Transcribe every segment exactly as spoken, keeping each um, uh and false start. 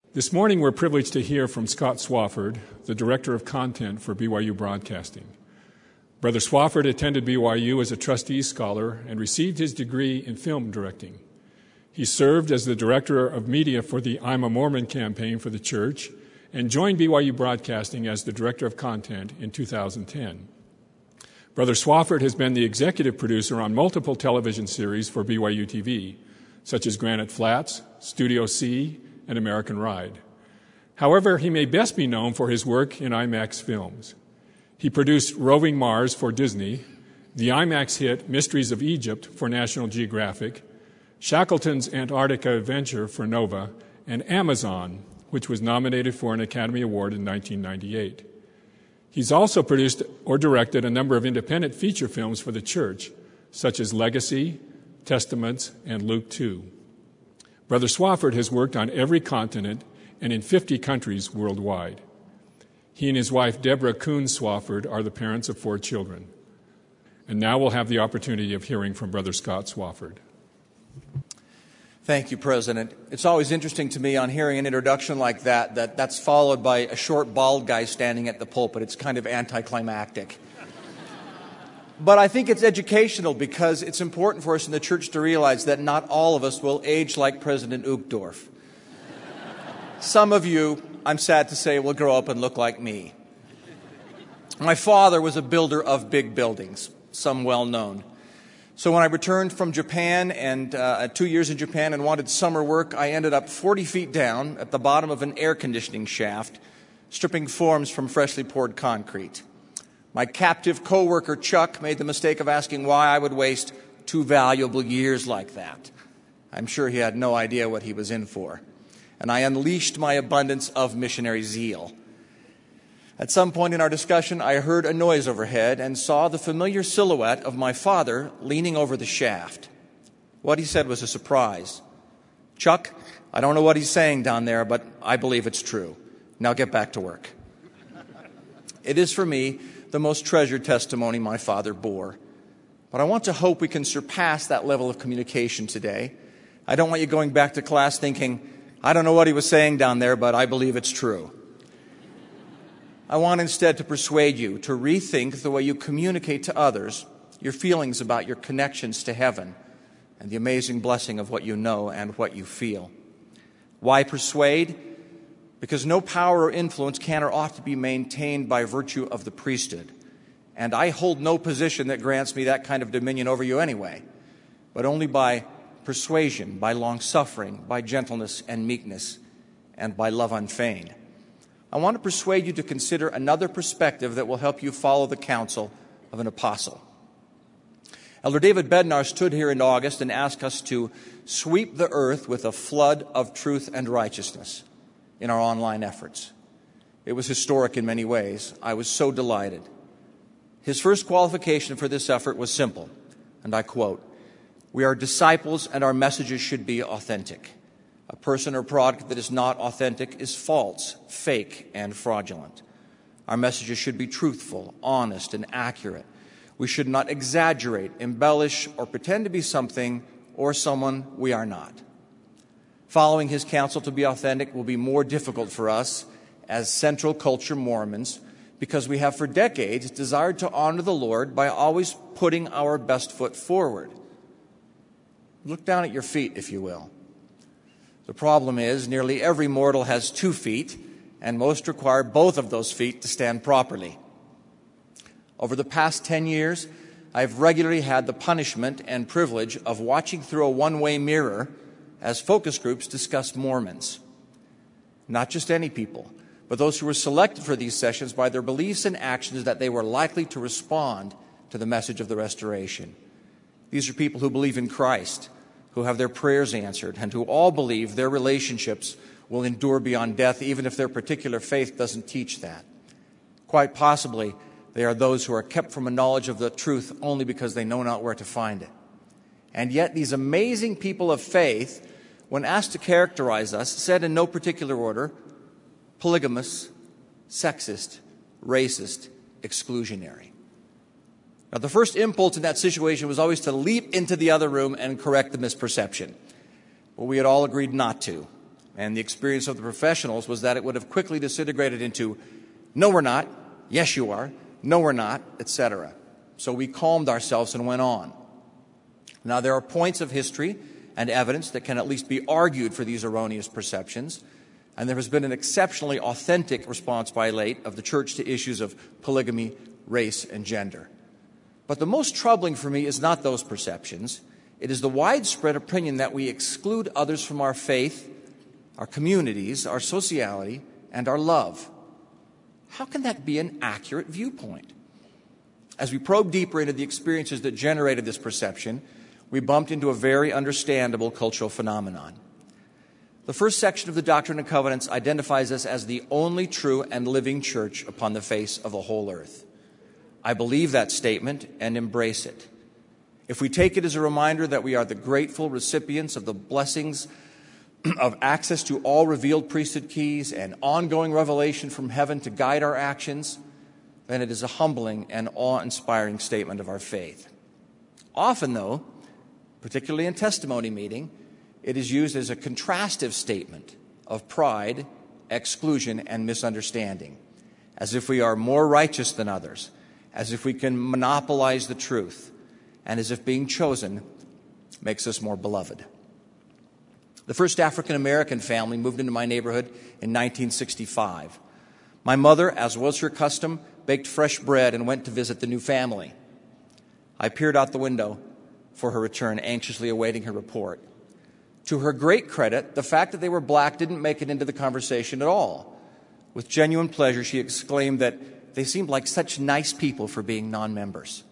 This morning, we're privileged to hear from Scott Swafford, the Director of Content for B Y U Broadcasting. Brother Swafford attended B Y U as a trustee scholar and received his degree in film directing. He served as the Director of Media for the I'm a Mormon campaign for the church and joined B Y U Broadcasting as the Director of Content in two thousand ten. Brother Swafford has been the executive producer on multiple television series for B Y U T V, such as Granite Flats, Studio C, and American Ride. However, he may best be known for his work in IMAX films. He produced Roving Mars for Disney, the IMAX hit Mysteries of Egypt for National Geographic, Shackleton's Antarctica Adventure for Nova, and Amazon, which was nominated for an Academy Award in nineteen ninety-eight. He's also produced or directed a number of independent feature films for the church, such as Legacy, Testaments, and Luke two. Brother Swafford has worked on every continent and in fifty countries worldwide. He and his wife, Deborah Kuhn Swafford, are the parents of four children. And now we'll have the opportunity of hearing from Brother Scott Swafford. Thank you, President. It's always interesting to me on hearing an introduction like that, that that's followed by a short, bald guy standing at the pulpit. It's kind of anticlimactic. But I think it's educational because it's important for us in the church to realize that not all of us will age like President Uchtdorf. Some of you, I'm sad to say, will grow up and look like me. My father was a builder of big buildings, some well known. So when I returned from Japan and uh, two years in Japan and wanted summer work, I ended up forty feet down at the bottom of an air conditioning shaft, stripping forms from freshly poured concrete. My captive co-worker Chuck made the mistake of asking why I would waste two valuable years like that. I'm sure he had no idea what he was in for. And I unleashed my abundance of missionary zeal. At some point in our discussion, I heard a noise overhead and saw the familiar silhouette of my father leaning over the shaft. What he said was a surprise. "Chuck, I don't know what he's saying down there, but I believe it's true. Now get back to work." It is for me the most treasured testimony my father bore. But I want to hope we can surpass that level of communication today. I don't want you going back to class thinking, "I don't know what he was saying down there, but I believe it's true." I want instead to persuade you to rethink the way you communicate to others your feelings about your connections to heaven and the amazing blessing of what you know and what you feel. Why persuade? Because no power or influence can or ought to be maintained by virtue of the priesthood. And I hold no position that grants me that kind of dominion over you anyway, but only by persuasion, by long-suffering, by gentleness and meekness, and by love unfeigned. I want to persuade you to consider another perspective that will help you follow the counsel of an apostle. Elder David Bednar stood here in August and asked us to sweep the earth with a flood of truth and righteousness in our online efforts. It was historic in many ways. I was so delighted. His first qualification for this effort was simple, and I quote, "We are disciples and our messages should be authentic. A person or product that is not authentic is false, fake, and fraudulent. Our messages should be truthful, honest, and accurate. We should not exaggerate, embellish, or pretend to be something or someone we are not." Following his counsel to be authentic will be more difficult for us as Central Culture Mormons because we have for decades desired to honor the Lord by always putting our best foot forward. Look down at your feet, if you will. The problem is nearly every mortal has two feet, and most require both of those feet to stand properly. Over the past ten years, I've regularly had the punishment and privilege of watching through a one-way mirror as focus groups discuss Mormons. Not just any people, but those who were selected for these sessions by their beliefs and actions that they were likely to respond to the message of the restoration. These are people who believe in Christ, who have their prayers answered, and who all believe their relationships will endure beyond death, even if their particular faith doesn't teach that. Quite possibly, they are those who are kept from a knowledge of the truth only because they know not where to find it. And yet these amazing people of faith, when asked to characterize us, said in no particular order, polygamous, sexist, racist, exclusionary. Now, the first impulse in that situation was always to leap into the other room and correct the misperception. But we had all agreed not to. And the experience of the professionals was that it would have quickly disintegrated into, no, we're not, yes, you are, no, we're not, et cetera. So we calmed ourselves and went on. Now, there are points of history and evidence that can at least be argued for these erroneous perceptions, and there has been an exceptionally authentic response by late of the church to issues of polygamy, race, and gender. But the most troubling for me is not those perceptions. It is the widespread opinion that we exclude others from our faith, our communities, our sociality, and our love. How can that be an accurate viewpoint? As we probe deeper into the experiences that generated this perception, we bumped into a very understandable cultural phenomenon. The first section of the Doctrine and Covenants identifies us as the only true and living church upon the face of the whole earth. I believe that statement and embrace it. If we take it as a reminder that we are the grateful recipients of the blessings of access to all revealed priesthood keys and ongoing revelation from heaven to guide our actions, then it is a humbling and awe-inspiring statement of our faith. Often, though, particularly in testimony meeting, it is used as a contrastive statement of pride, exclusion, and misunderstanding, as if we are more righteous than others, as if we can monopolize the truth, and as if being chosen makes us more beloved. The first African-American family moved into my neighborhood in nineteen sixty-five. My mother, as was her custom, baked fresh bread and went to visit the new family. I peered out the window for her return, anxiously awaiting her report. To her great credit, the fact that they were black didn't make it into the conversation at all. With genuine pleasure, she exclaimed that they seemed like such nice people for being non-members.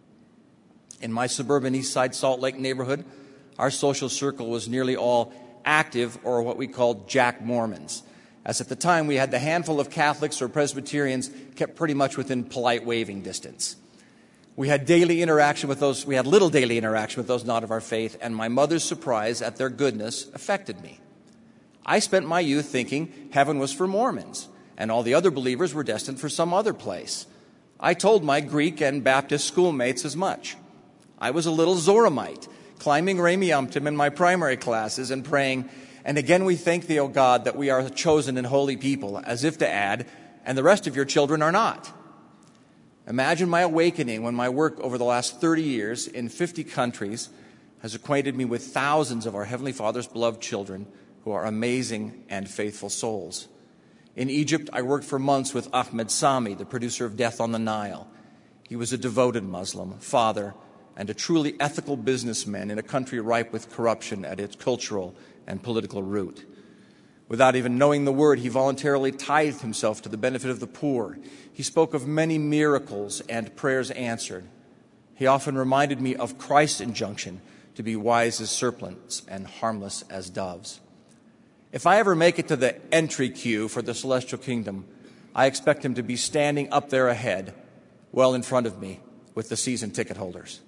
In my suburban East Side Salt Lake neighborhood, our social circle was nearly all active, or what we called Jack Mormons, as at the time we had the handful of Catholics or Presbyterians kept pretty much within polite waving distance. We had daily interaction with those, we had little daily interaction with those not of our faith, and my mother's surprise at their goodness affected me. I spent my youth thinking heaven was for Mormons, and all the other believers were destined for some other place. I told my Greek and Baptist schoolmates as much. I was a little Zoramite, climbing Ramiumptum in my primary classes and praying, and again we thank thee, O God, that we are a chosen and holy people, as if to add, and the rest of your children are not. Imagine my awakening when my work over the last thirty years in fifty countries has acquainted me with thousands of our Heavenly Father's beloved children who are amazing and faithful souls. In Egypt, I worked for months with Ahmed Sami, the producer of Death on the Nile. He was a devoted Muslim, father, and a truly ethical businessman in a country ripe with corruption at its cultural and political root. Without even knowing the word, he voluntarily tithed himself to the benefit of the poor. He spoke of many miracles and prayers answered. He often reminded me of Christ's injunction to be wise as serpents and harmless as doves. If I ever make it to the entry queue for the celestial kingdom, I expect him to be standing up there ahead, well in front of me, with the season ticket holders.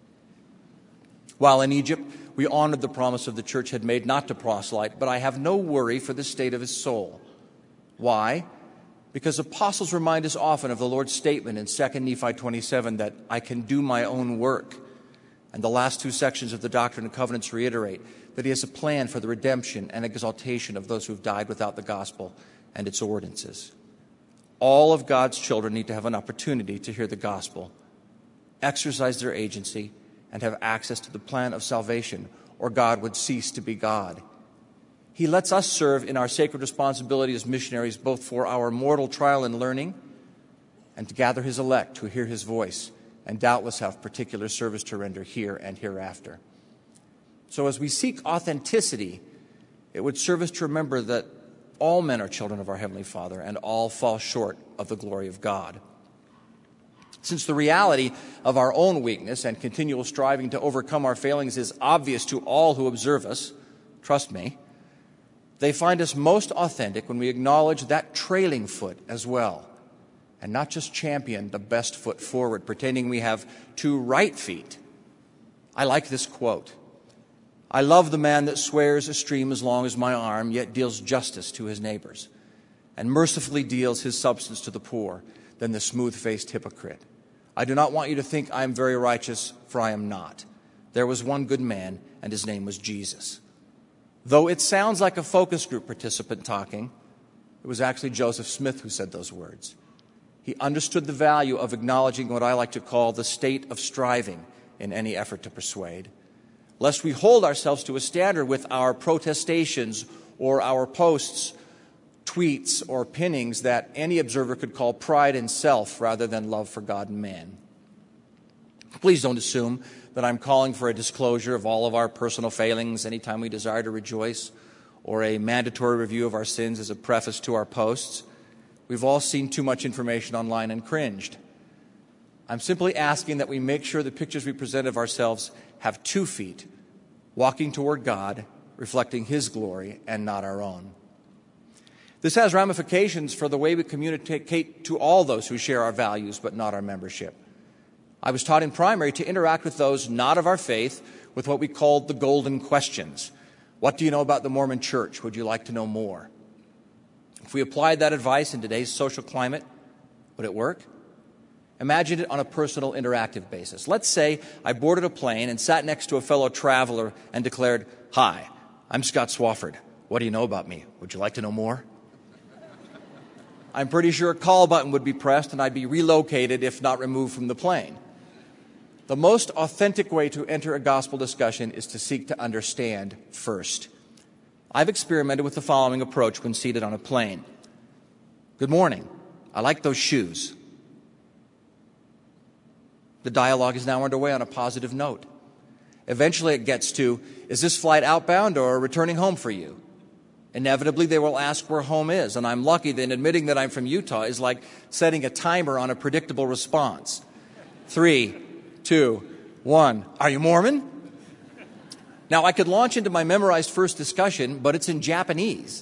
While in Egypt, we honored the promise of the church had made not to proselyte, but I have no worry for the state of his soul. Why? Because apostles remind us often of the Lord's statement in Second Nephi twenty-seven that I can do my own work. And the last two sections of the Doctrine and Covenants reiterate that he has a plan for the redemption and exaltation of those who have died without the gospel and its ordinances. All of God's children need to have an opportunity to hear the gospel, exercise their agency, and have access to the plan of salvation, or God would cease to be God. He lets us serve in our sacred responsibility as missionaries, both for our mortal trial and learning, and to gather his elect who hear his voice and doubtless have particular service to render here and hereafter. So as we seek authenticity, it would serve us to remember that all men are children of our Heavenly Father and all fall short of the glory of God. Since the reality of our own weakness and continual striving to overcome our failings is obvious to all who observe us, trust me, they find us most authentic when we acknowledge that trailing foot as well, and not just champion the best foot forward, pretending we have two right feet. I like this quote. I love the man that swears a stream as long as my arm, yet deals justice to his neighbors, and mercifully deals his substance to the poor than the smooth-faced hypocrite. I do not want you to think I am very righteous, for I am not. There was one good man, and his name was Jesus. Though it sounds like a focus group participant talking, it was actually Joseph Smith who said those words. He understood the value of acknowledging what I like to call the state of striving in any effort to persuade, lest we hold ourselves to a standard with our protestations or our posts, tweets, or pinnings that any observer could call pride in self rather than love for God and man. Please don't assume that I'm calling for a disclosure of all of our personal failings anytime we desire to rejoice, or a mandatory review of our sins as a preface to our posts. We've all seen too much information online and cringed. I'm simply asking that we make sure the pictures we present of ourselves have two feet, walking toward God, reflecting His glory and not our own. This has ramifications for the way we communicate to all those who share our values but not our membership. I was taught in primary to interact with those not of our faith with what we called the golden questions. What do you know about the Mormon Church? Would you like to know more? If we applied that advice in today's social climate, would it work? Imagine it on a personal, interactive basis. Let's say I boarded a plane and sat next to a fellow traveler and declared, "Hi, I'm Scott Swafford. What do you know about me? Would you like to know more?" I'm pretty sure a call button would be pressed and I'd be relocated, if not removed from the plane. The most authentic way to enter a gospel discussion is to seek to understand first. I've experimented with the following approach when seated on a plane. "Good morning. I like those shoes." The dialogue is now underway on a positive note. Eventually it gets to, "Is this flight outbound or returning home for you?" Inevitably they will ask where home is, and I'm lucky that admitting that I'm from Utah is like setting a timer on a predictable response. Three, two, one. "Are you Mormon?" Now, I could launch into my memorized first discussion, but it's in Japanese.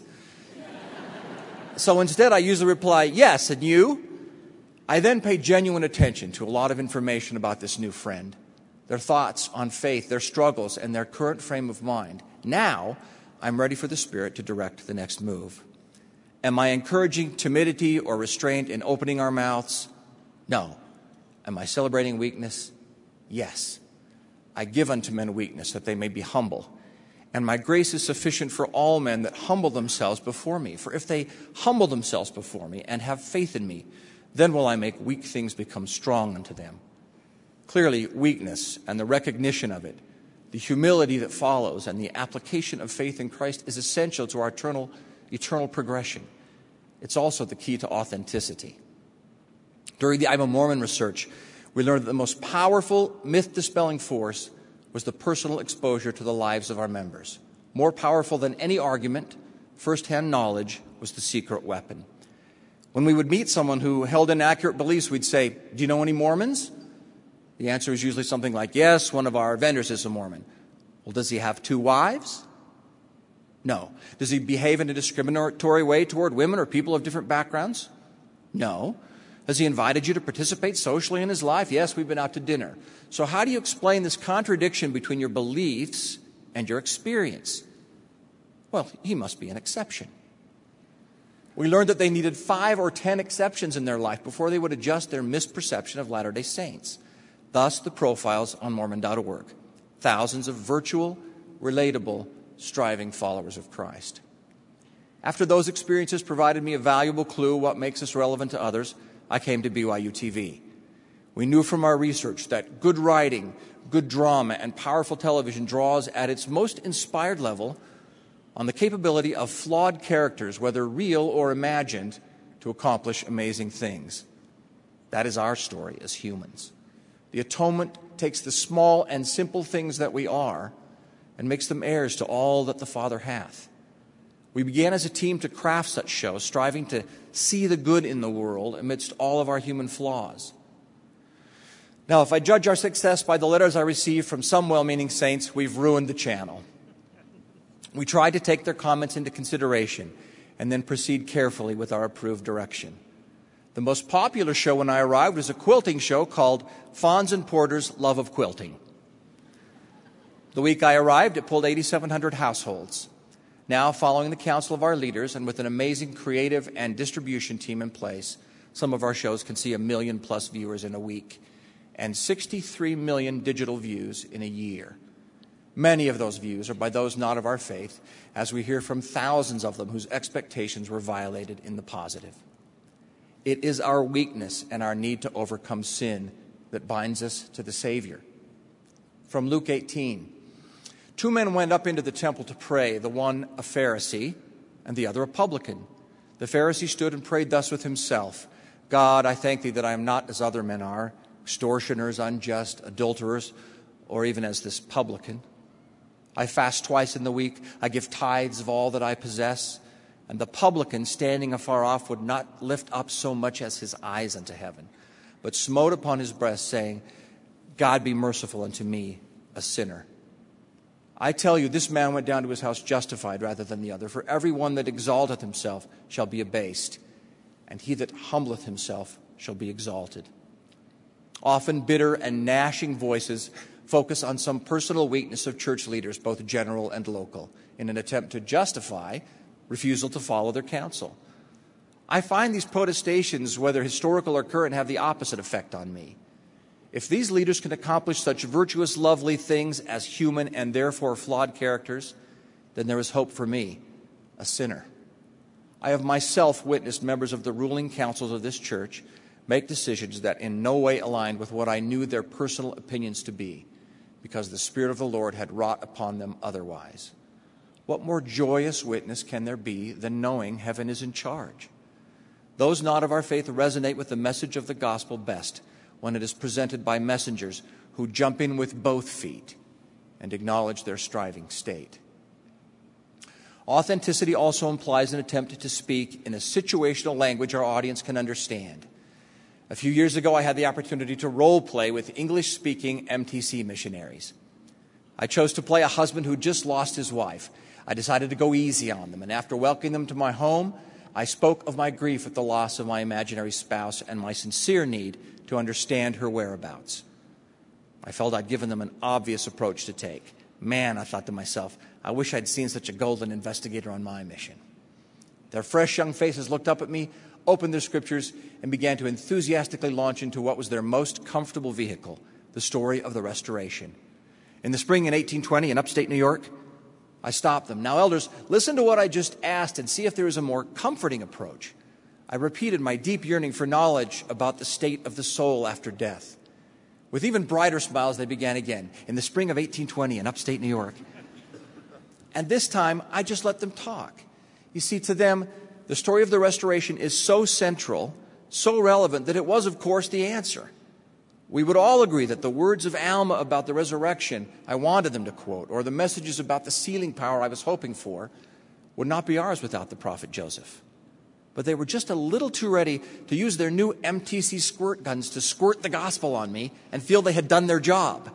So instead, I usually reply, "Yes, and you?" I then pay genuine attention to a lot of information about this new friend, their thoughts on faith, their struggles, and their current frame of mind. Now, I'm ready for the Spirit to direct the next move. Am I encouraging timidity or restraint in opening our mouths? No. Am I celebrating weakness? Yes. I give unto men weakness, that they may be humble. And my grace is sufficient for all men that humble themselves before me. For if they humble themselves before me and have faith in me, then will I make weak things become strong unto them. Clearly, weakness and the recognition of it, the humility that follows, and the application of faith in Christ is essential to our eternal, eternal progression. It's also the key to authenticity. During the I'm a Mormon research, we learned that the most powerful myth-dispelling force was the personal exposure to the lives of our members. More powerful than any argument, first-hand knowledge was the secret weapon. When we would meet someone who held inaccurate beliefs, we'd say, "Do you know any Mormons?" The answer is usually something like, "Yes, one of our vendors is a Mormon." "Well, does he have two wives?" "No." "Does he behave in a discriminatory way toward women or people of different backgrounds?" "No." "Has he invited you to participate socially in his life?" "Yes, we've been out to dinner." So how do you explain this contradiction between your beliefs and your experience? Well, he must be an exception. We learned that they needed five or ten exceptions in their life before they would adjust their misperception of Latter-day Saints. Thus, the profiles on Mormon dot org. Thousands of virtual, relatable, striving followers of Christ. After those experiences provided me a valuable clue what makes us relevant to others, I came to B Y U T V. We knew from our research that good writing, good drama, and powerful television draws at its most inspired level on the capability of flawed characters, whether real or imagined, to accomplish amazing things. That is our story as humans. The atonement takes the small and simple things that we are and makes them heirs to all that the Father hath. We began as a team to craft such shows, striving to see the good in the world amidst all of our human flaws. Now, if I judge our success by the letters I receive from some well-meaning saints, we've ruined the channel. We try to take their comments into consideration and then proceed carefully with our approved direction. The most popular show when I arrived was a quilting show called Fons and Porter's Love of Quilting. The week I arrived, it pulled eighty-seven hundred households. Now, following the counsel of our leaders and with an amazing creative and distribution team in place, some of our shows can see a million plus viewers in a week and sixty-three million digital views in a year. Many of those views are by those not of our faith, as we hear from thousands of them whose expectations were violated in the positive. It is our weakness and our need to overcome sin that binds us to the Savior. From Luke eighteen, two men went up into the temple to pray, the one a Pharisee and the other a publican. The Pharisee stood and prayed thus with himself, God, I thank thee that I am not as other men are, extortioners, unjust, adulterers, or even as this publican. I fast twice in the week. I give tithes of all that I possess. And the publican, standing afar off, would not lift up so much as his eyes unto heaven, but smote upon his breast, saying, God be merciful unto me, a sinner. I tell you, this man went down to his house justified rather than the other. For every one that exalteth himself shall be abased, and he that humbleth himself shall be exalted. Often bitter and gnashing voices focus on some personal weakness of church leaders, both general and local, in an attempt to justify refusal to follow their counsel. I find these protestations, whether historical or current, have the opposite effect on me. If these leaders can accomplish such virtuous, lovely things as human and therefore flawed characters, then there is hope for me, a sinner. I have myself witnessed members of the ruling councils of this church make decisions that in no way aligned with what I knew their personal opinions to be, because the Spirit of the Lord had wrought upon them otherwise. What more joyous witness can there be than knowing heaven is in charge? Those not of our faith resonate with the message of the gospel best when it is presented by messengers who jump in with both feet and acknowledge their striving state. Authenticity also implies an attempt to speak in a situational language our audience can understand. A few years ago, I had the opportunity to role play with English-speaking M T C missionaries. I chose to play a husband who just lost his wife. I decided to go easy on them, and after welcoming them to my home, I spoke of my grief at the loss of my imaginary spouse and my sincere need to understand her whereabouts. I felt I'd given them an obvious approach to take. Man, I thought to myself, I wish I'd seen such a golden investigator on my mission. Their fresh young faces looked up at me, opened their scriptures, and began to enthusiastically launch into what was their most comfortable vehicle, the story of the Restoration. In the spring in eighteen twenty in upstate New York, I stopped them. Now, elders, listen to what I just asked and see if there is a more comforting approach. I repeated my deep yearning for knowledge about the state of the soul after death. With even brighter smiles, they began again. In the spring of eighteen twenty in upstate New York. And this time, I just let them talk. You see, to them, the story of the Restoration is so central, so relevant, that it was, of course, the answer. We would all agree that the words of Alma about the resurrection I wanted them to quote, or the messages about the sealing power I was hoping for, would not be ours without the prophet Joseph. But they were just a little too ready to use their new M T C squirt guns to squirt the gospel on me and feel they had done their job.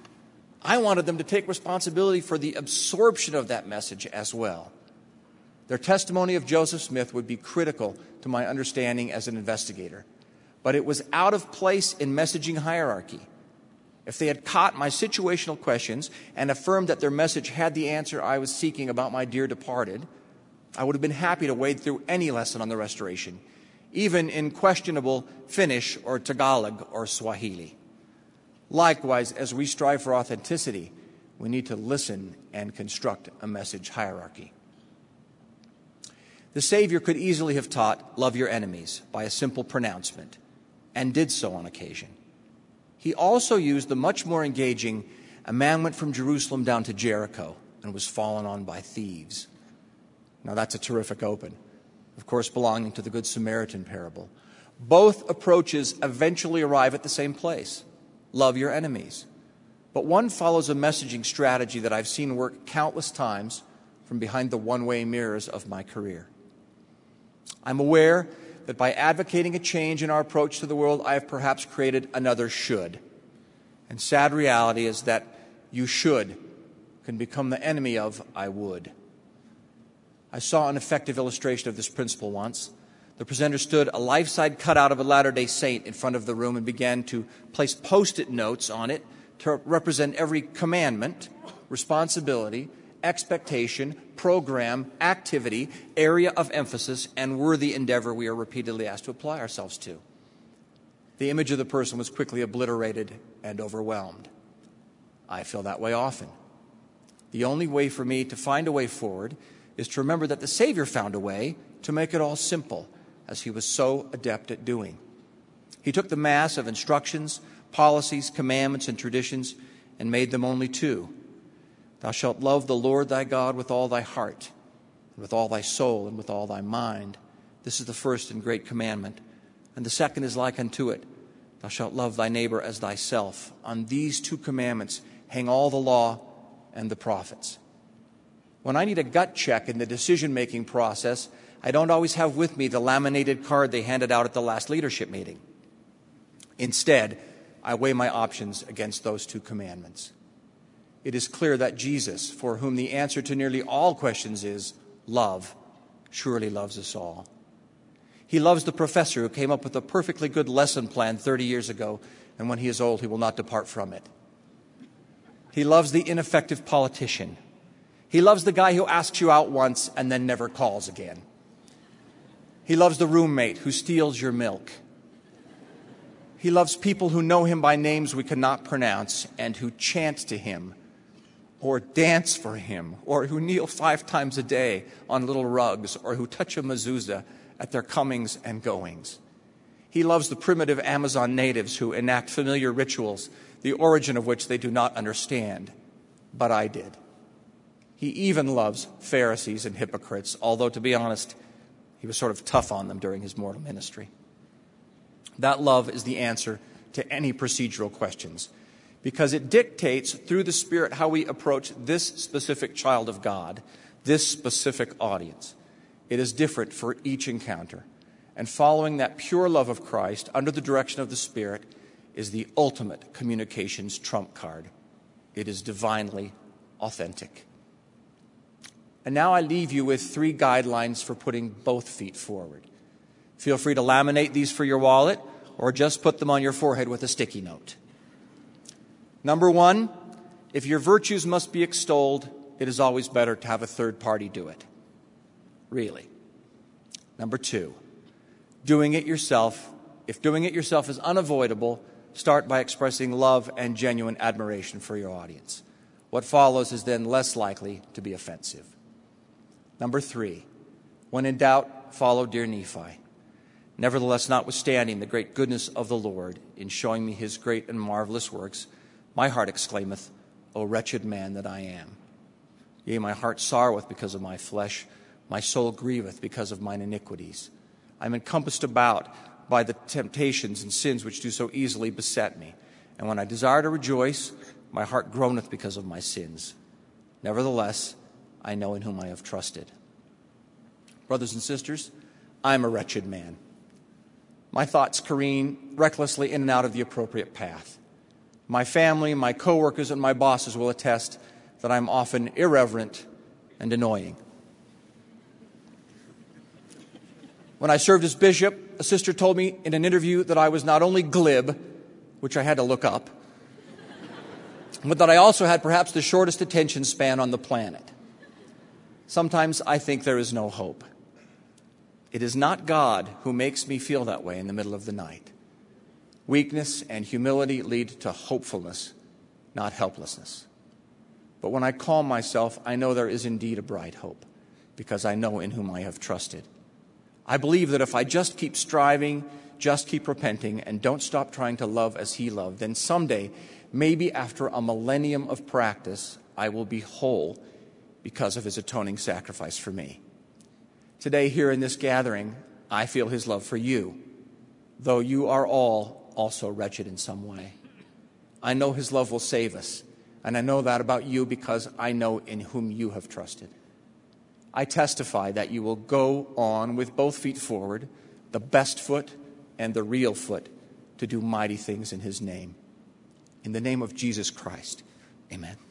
I wanted them to take responsibility for the absorption of that message as well. Their testimony of Joseph Smith would be critical to my understanding as an investigator. But it was out of place in messaging hierarchy. If they had caught my situational questions and affirmed that their message had the answer I was seeking about my dear departed, I would have been happy to wade through any lesson on the Restoration, even in questionable Finnish or Tagalog or Swahili. Likewise, as we strive for authenticity, we need to listen and construct a message hierarchy. The Savior could easily have taught, love your enemies, by a simple pronouncement, and did so on occasion. He also used the much more engaging, a man went from Jerusalem down to Jericho and was fallen on by thieves. Now that's a terrific open, of course belonging to the Good Samaritan parable. Both approaches eventually arrive at the same place, love your enemies. But one follows a messaging strategy that I've seen work countless times from behind the one-way mirrors of my career. I'm aware that by advocating a change in our approach to the world, I have perhaps created another should. And sad reality is that you should can become the enemy of I would. I saw an effective illustration of this principle once. The presenter stood a life-size cutout of a Latter-day Saint in front of the room and began to place Post-it notes on it to represent every commandment, responsibility, expectation, program, activity, area of emphasis, and worthy endeavor we are repeatedly asked to apply ourselves to. The image of the person was quickly obliterated and overwhelmed. I feel that way often. The only way for me to find a way forward is to remember that the Savior found a way to make it all simple, as he was so adept at doing. He took the mass of instructions, policies, commandments, and traditions and made them only two. Thou shalt love the Lord thy God with all thy heart, and with all thy soul, and with all thy mind. This is the first and great commandment. And the second is like unto it. Thou shalt love thy neighbor as thyself. On these two commandments hang all the law and the prophets. When I need a gut check in the decision-making process, I don't always have with me the laminated card they handed out at the last leadership meeting. Instead, I weigh my options against those two commandments. It is clear that Jesus, for whom the answer to nearly all questions is love, surely loves us all. He loves the professor who came up with a perfectly good lesson plan thirty years ago, and when he is old, he will not depart from it. He loves the ineffective politician. He loves the guy who asks you out once and then never calls again. He loves the roommate who steals your milk. He loves people who know him by names we cannot pronounce and who chant to him or dance for him or who kneel five times a day on little rugs or who touch a mezuzah at their comings and goings. He loves the primitive Amazon natives who enact familiar rituals, the origin of which they do not understand, but I did. He even loves Pharisees and hypocrites, although, to be honest, he was sort of tough on them during his mortal ministry. That love is the answer to any procedural questions, because it dictates through the Spirit how we approach this specific child of God, this specific audience. It is different for each encounter. And following that pure love of Christ under the direction of the Spirit is the ultimate communications trump card. It is divinely authentic. And now I leave you with three guidelines for putting both feet forward. Feel free to laminate these for your wallet or just put them on your forehead with a sticky note. Number one, if your virtues must be extolled, it is always better to have a third party do it. Really. Number two, doing it yourself. If doing it yourself is unavoidable, start by expressing love and genuine admiration for your audience. What follows is then less likely to be offensive. Number three, when in doubt, follow dear Nephi. Nevertheless, notwithstanding the great goodness of the Lord in showing me his great and marvelous works, my heart exclaimeth, O wretched man that I am. Yea, my heart sorroweth because of my flesh, my soul grieveth because of mine iniquities. I am encompassed about by the temptations and sins which do so easily beset me. And when I desire to rejoice, my heart groaneth because of my sins. Nevertheless, I know in whom I have trusted. Brothers and sisters, I am a wretched man. My thoughts careen recklessly in and out of the appropriate path. My family, my coworkers, and my bosses will attest that I'm often irreverent and annoying. When I served as bishop, a sister told me in an interview that I was not only glib, which I had to look up, but that I also had perhaps the shortest attention span on the planet. Sometimes I think there is no hope. It is not God who makes me feel that way in the middle of the night. Weakness and humility lead to hopefulness, not helplessness. But when I calm myself, I know there is indeed a bright hope, because I know in whom I have trusted. I believe that if I just keep striving, just keep repenting, and don't stop trying to love as he loved, then someday, maybe after a millennium of practice, I will be whole because of his atoning sacrifice for me. Today, here in this gathering, I feel his love for you, though you are all also wretched in some way. I know his love will save us, and I know that about you because I know in whom you have trusted. I testify that you will go on with both feet forward, the best foot and the real foot, to do mighty things in his name. In the name of Jesus Christ, amen.